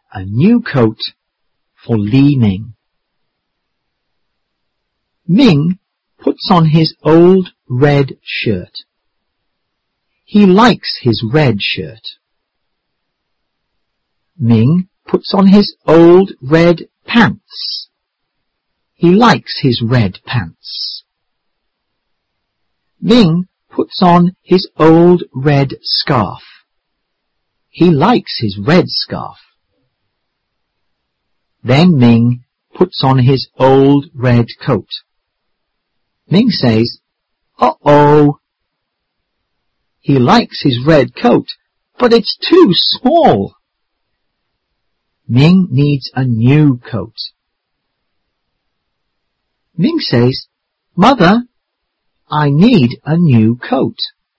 a new coat for Li Ming. Ming puts on his old red shirt. He likes his red shirt. Ming puts on his old red pants. He likes his red pants. Ming puts on his old red scarf. He likes his red scarf. Then Ming puts on his old red coat. Ming says, "Uh-oh." He likes his red coat, but it's too small. Ming needs a new coat. Ming says, "Mother, I need a new coat."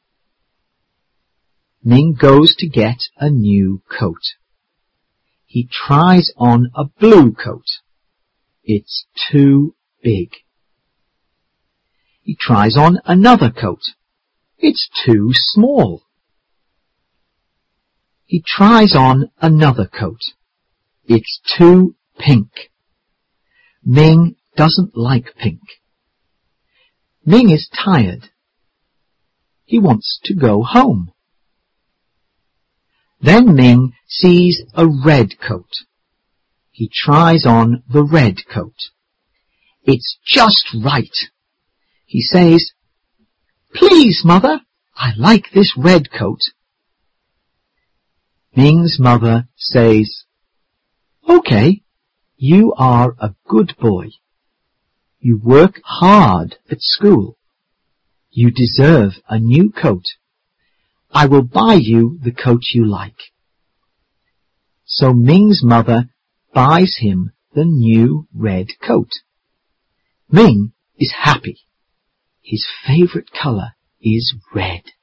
Ming goes to get a new coat. He tries on a blue coat. It's too big. He tries on another coat. It's too small. He tries on another coat. It's too pink. Ming doesn't like pink. Ming is tired. He wants to go home. Then Ming sees a red coat. He tries on the red coat. It's just right. He says, "Please, Mother, I like this red coat." Ming's mother says, "Okay, you are a good boy. You work hard at school. You deserve a new coat. I will buy you the coat you like." So Ming's mother buys him the new red coat. Ming is happy. His favorite color is red.